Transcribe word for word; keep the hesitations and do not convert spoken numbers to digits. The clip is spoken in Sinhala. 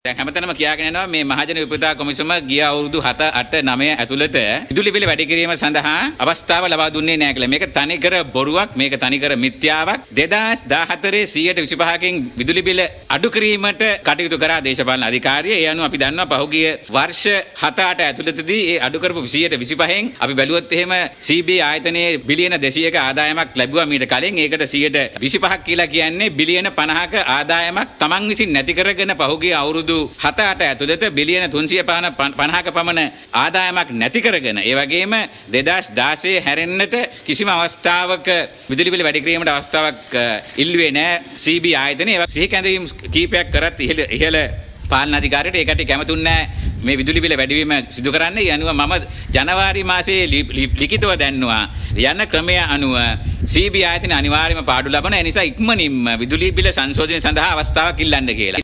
හැමතැනම කියාගෙන යනවා මේ මහජන විපදා කොමිසම ගිය අවුරුදු හත අට නවය ඇතුළත විදුලි බිල වැඩි කිරීම සඳහා අවස්ථාව ලබා දුන්නේ නැහැ කියලා. මේක තනිකර බොරුවක්, මේක තනිකර මිත්‍යාවක්. දෙදාස් දාහතරේ සියයට විසිපහකින් විදුලි බිල අඩු කිරීමට කටයුතු කරා දේශපාලන අධිකාරිය. ඒ අනුව අපි දන්නවා පහුගිය වර්ෂ හත අට ඇතුළතදී ඒ අඩු කරපු සියයට විසිපහෙන් අපි බැලුවොත් එහෙම සී බී ආයතනයේ බිලියන දෙසීයක ආදායමක් ලැබුවා මීට කලින්. ඒකට සියයට විසිපහක් කියලා කියන්නේ බිලියන පනහක ආදායමක් Taman විසින් නැති කරගෙන පහුගිය අවුරුදු හත අට ඇතුළත බිලියන තුන්සිය පනහක පමණ ආදායමක් නැති කරගෙන ඒ වගේම දෙදාස් දාසය හැරෙන්නට කිසිම අවස්ථාවක විදුලි බිල වැඩි කිරීමට අවස්ථාවක් ඉල්ලුවේ නැහැ සී බී ආයතනය. ඒක සිහි කැඳවීම් කීපයක් කරත් ඉහළ ඉහළ පාලන අධිකාරියට ඒකට කැමතුන් නැහැ මේ විදුලි බිල වැඩිවීම සිදු කරන්න. ඒ අනුව මම ජනවාරි මාසයේ ලිඛිතව දැන්නවා යන ක්‍රමය අනුව සී බී ආයතන අනිවාර්යයෙන්ම පාඩු ලබන නිසා ඉක්මනින්ම විදුලි බිල සංශෝධනය සඳහා අවස්ථාවක් ඉල්ලන්න කියලා.